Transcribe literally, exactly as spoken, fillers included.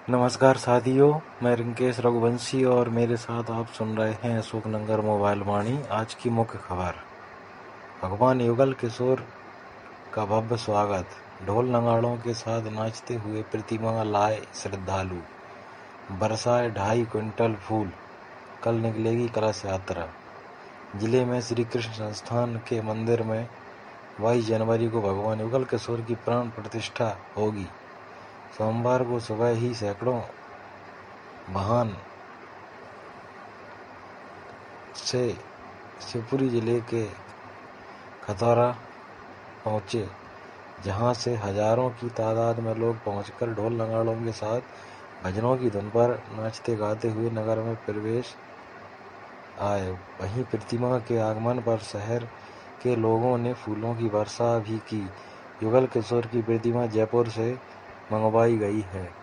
नमस्कार साथियों, मैं रिंकेश रघुवंशी और मेरे साथ आप सुन रहे हैं अशोकनगर मोबाइल वाणी। आज की मुख्य खबर। भगवान युगल किशोर का भव्य स्वागत। ढोल नगाड़ों के साथ नाचते हुए प्रतिमा लाए श्रद्धालु। बरसाए ढाई क्विंटल फूल। कल निकलेगी कलश यात्रा। जिले में श्री कृष्ण संस्थान के मंदिर में बाईस जनवरी को भगवान युगल किशोर की प्राण प्रतिष्ठा होगी। सोमवार को सुबह ही सैकड़ों वाहन से शिवपुरी जिले के खतौरा पहुंचे, जहां से हजारों की तादाद में लोग पहुंचकर ढोल नगाड़ों के साथ भजनों की धुन पर नाचते गाते हुए नगर में प्रवेश आए। वहीं प्रतिमा के आगमन पर शहर के लोगों ने फूलों की वर्षा भी की। युगल किशोर की प्रतिमा जयपुर से मंगवाई गई है।